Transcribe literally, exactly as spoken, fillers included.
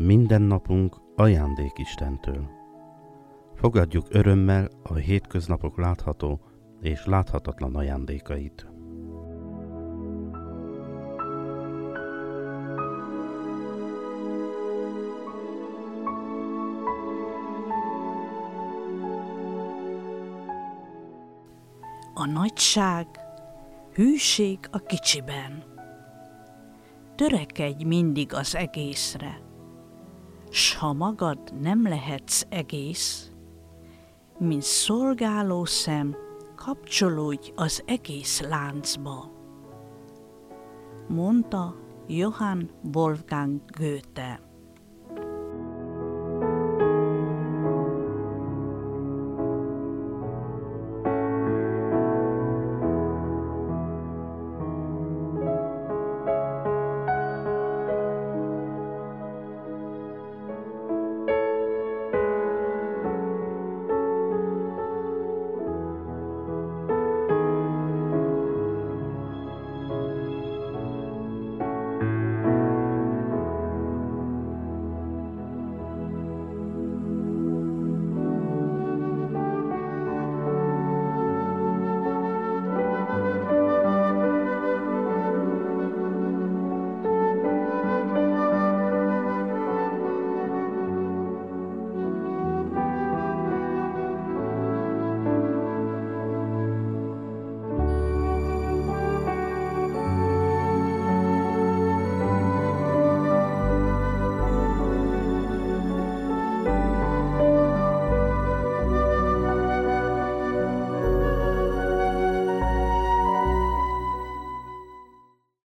Minden napunk ajándék Istentől. Fogadjuk örömmel a hétköznapok látható és láthatatlan ajándékait. A nagyság, hűség a kicsiben. Törekedj mindig az egészre, s ha magad nem lehetsz egész, mint szolgáló szem, kapcsolódj az egész láncba, mondta Johann Wolfgang Goethe.